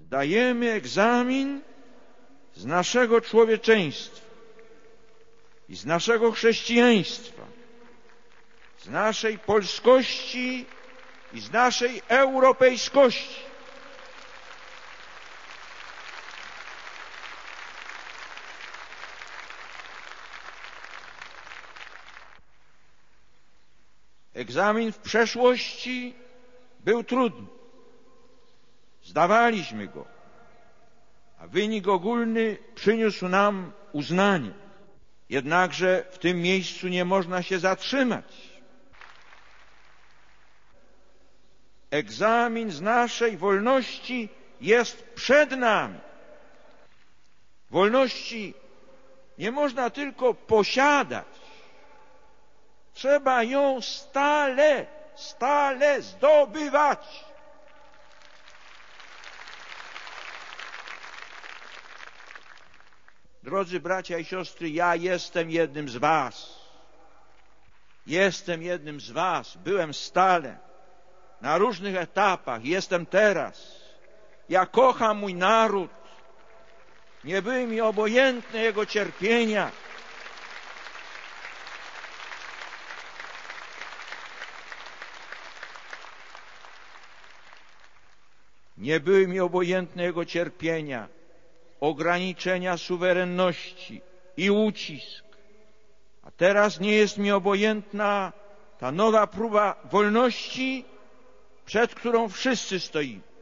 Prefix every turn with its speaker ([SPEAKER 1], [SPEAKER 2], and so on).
[SPEAKER 1] zdajemy egzamin z naszego człowieczeństwa i z naszego chrześcijaństwa, z naszej polskości i z naszej europejskości. Egzamin w przeszłości był trudny. Zdawaliśmy go, a wynik ogólny przyniósł nam uznanie. Jednakże w tym miejscu nie można się zatrzymać. Egzamin z naszej wolności jest przed nami. Wolności nie można tylko posiadać. Trzeba ją stale zdobywać. Drodzy bracia i siostry, ja jestem jednym z was. Jestem jednym z was. Byłem stale na różnych etapach. Jestem teraz. Ja kocham mój naród. Nie były mi obojętne jego cierpienia. Nie były mi obojętne jego cierpienia, ograniczenia suwerenności i ucisk. A teraz nie jest mi obojętna ta nowa próba wolności, przed którą wszyscy stoimy.